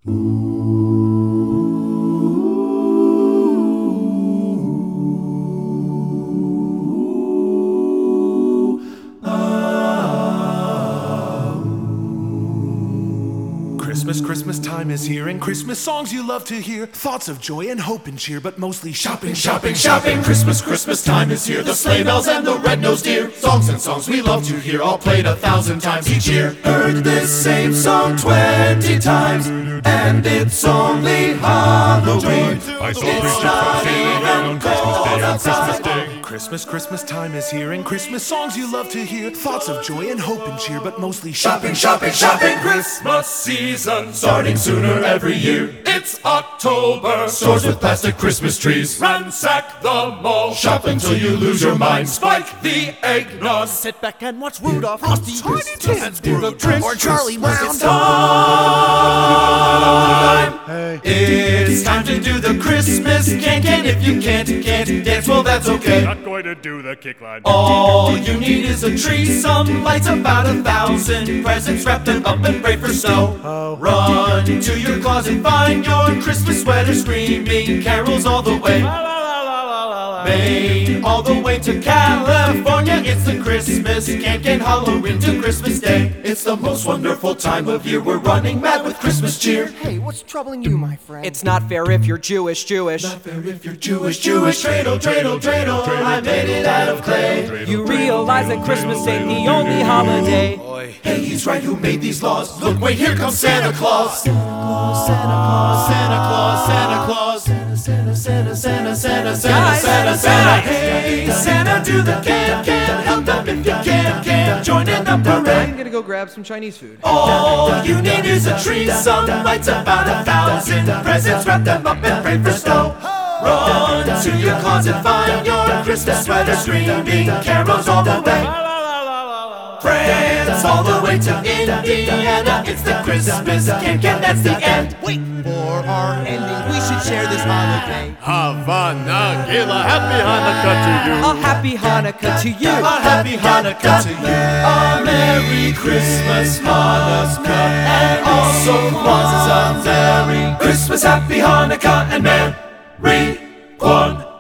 Christmas time is here, and Christmas songs you love to hear. Thoughts of joy and hope and cheer, but mostly shopping, shopping, shopping. Christmas time is here. The sleigh bells and the red-nosed deer. Songs and songs we love to hear, all played 1,000 times each year. Heard this same song 20 times, and it's only Halloween. It's not even cold outside. Christmas time is here, and Christmas songs you love to hear. Thoughts of joy and hope and cheer, but mostly shopping, shopping, shopping. Christmas season starting sooner every year. It's October. Stores with plastic Christmas trees. Ransack the mall. Shop until you lose your mind. Spike the eggnog. Sit back and watch Rudolph, Frosty, Tiny Tim, do the trick, or Charlie Brown. It's time. It's time to do the Christmas can. If you can't dance, well that's okay. Not going to do the kick line. All you need is a tree, some lights, about 1,000 presents, wrap them up and pray for snow. Run to your closet, find your Christmas sweater, screaming carols all the way. Maine, all the way to California, it's the Christmas can, Halloween to Christmas Day. It's the most wonderful time of year, we're running mad with Christmas cheer. Hey, what's troubling you, my friend? It's not fair if you're Jewish. Not fair if you're Jewish. Dreidel, I made it out of clay. You realize that Christmas ain't the only holiday. Hey, he's right, who made these laws? Look, wait, here comes Santa Claus. Santa Claus. Hey, Santa, do the can. Help them if you can. Join in the parade. I'm gonna go grab some Chinese food. All you need is a tree, some lights, about 1,000 presents, wrap them up and pray for snow. Run to your closet, find your Christmas sweater, screaming carols all the way. France, all the way to Indiana, it's the Christmas can, that's the end. Wait, for our ending, we should share this holiday. Havana, Gila, happy Hanukkah to you. A happy Hanukkah to you. A happy Hanukkah to you. A Merry Christmas, Hanukkah, and also Kwanzaa. Merry Christmas, Happy Hanukkah, and Merry Kwanzaa.